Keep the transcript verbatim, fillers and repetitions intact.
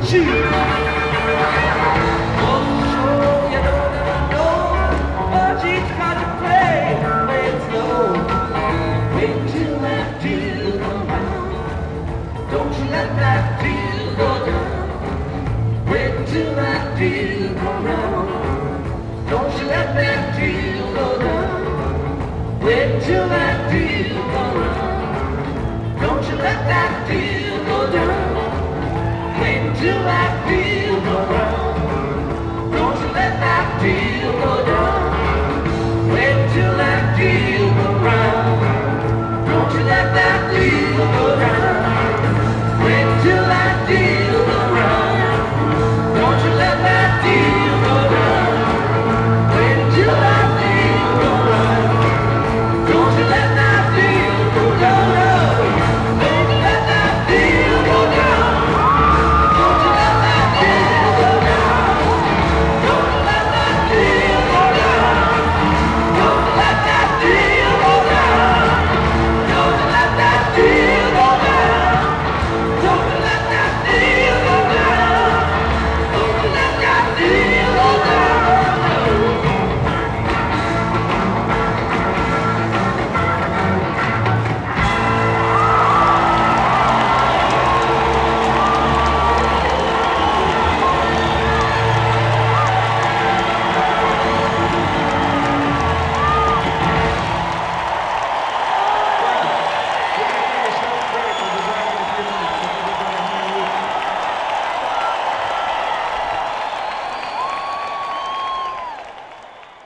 Shoot. Oh, you don't ever know what she's got to play. Play it slow. Wait till that deal come round. Don't you let that deal go down. Wait till that deal come round. Don't you let that deal go down. Wait till that deal come round. Don't you let that deal go down. Wait till that deal go round.